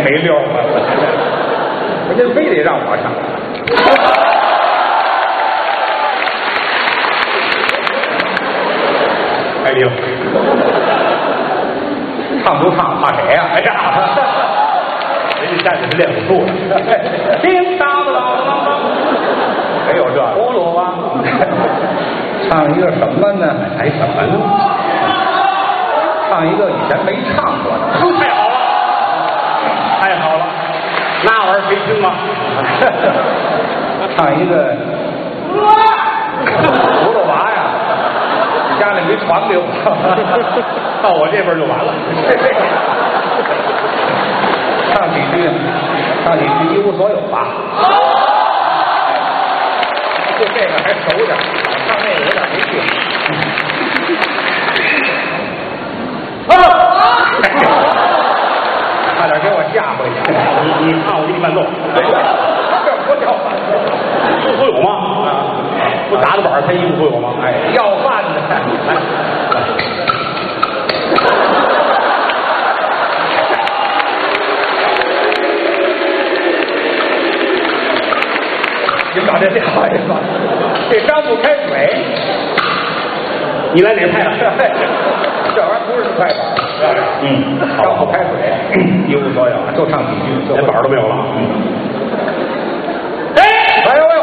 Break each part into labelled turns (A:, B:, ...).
A: 没溜了，人家非得让我唱。哎呦，唱不唱怕谁呀？哎呀，人家站着是练武术的，叮当当当当，没有这菠萝哇。唱一个什么呢？还什么呢？唱一个以前没唱过的。太好了，太好了，那玩意儿谁听吗？唱一个葫芦娃呀，家里没传给我，到我这边就完了。唱几句一无所有吧。就这个还熟点，唱那个有点没劲。差点给我吓回去。你唱我给你伴奏。这不叫伴奏，无所有吗？不打着板才一无所有吗？哎，要饭的。你们找这好意思吧？这张不开嘴。你来哪派了？这玩意儿不是快板，张不开嘴，一无所有，就唱几句，连板都没有了。哎呦！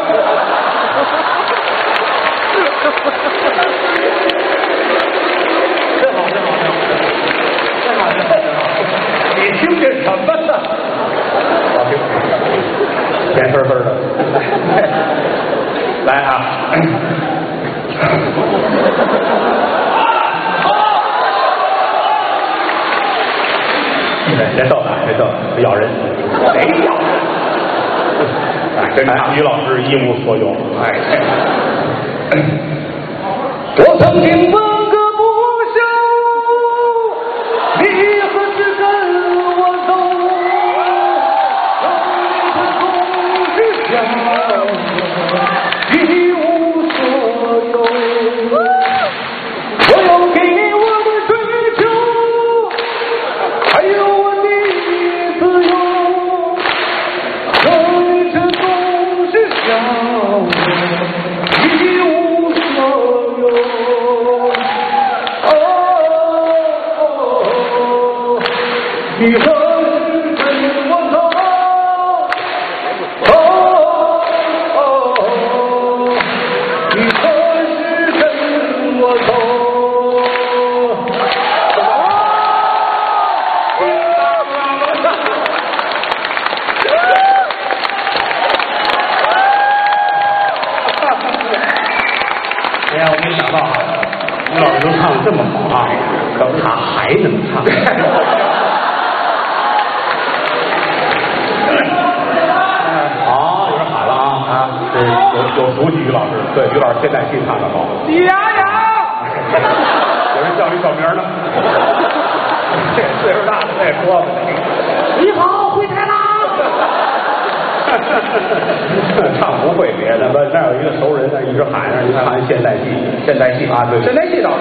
A: 真好，你听见什么呢？好听，甜丝丝的。来啊！别逗了，别咬人，谁咬人？跟于老师一无所有。哎，我曾经问个不休，你何时跟我走？总是笑一无所有。我有给我的追求，还有我的自由，可你却总是笑我一无所有。你何时跟我走？你何时跟我走？哎呀，我没想到啊，于老师能唱得这么好啊，可他还能唱。好，有人喊了啊！这有熟悉于老师，对，于老师现代戏唱得好。有人叫你小名呢。这岁数大了再说吧。你好，回台啦！唱不会别的，那有一个熟人，那一直喊着，你唱现代戏啊，对，现代戏倒